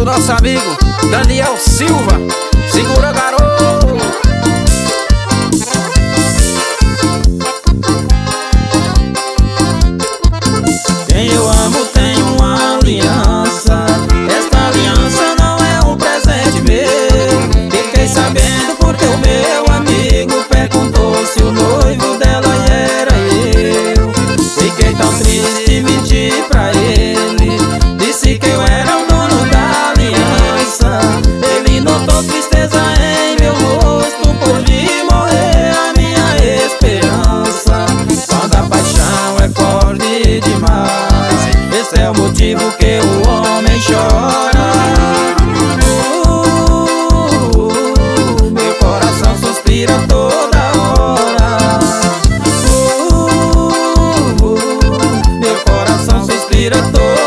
nosso amigo Daniel Silva. Segura, garoto. Quem eu amo tem uma aliança. Esta aliança não é um presente meu. Fiquei sabendo porque o meu amigo perguntou se o noivo dela era eu. Fiquei tão triste e menti pra ele. Disse que eu era o dono da aliança. Ele notou tristeza em meu rosto por vir morrer a minha esperança. Quando a paixão é forte demais, esse é o motivo que o homem chora. Meu coração suspira toda hora. Meu coração suspira toda hora.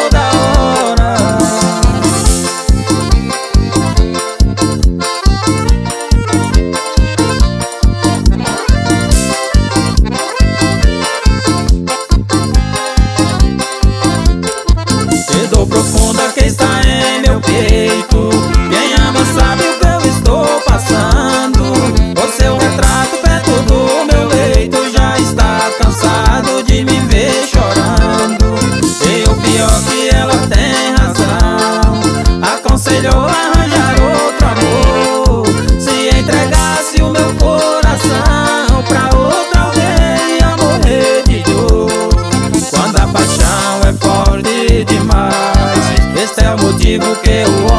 Dor profunda que está em meu peito. Quem ama sabe o que eu estou passando. O seu retrato perto do meu leito já está cansado de me ver chorando. E o pior que ela tem razão. Aconselhou a arranjar outro amor. Se entregasse o meu coração pra outro alguém, ia morrer de dor. Quando a paixão é forte demais, esse é o motivo que o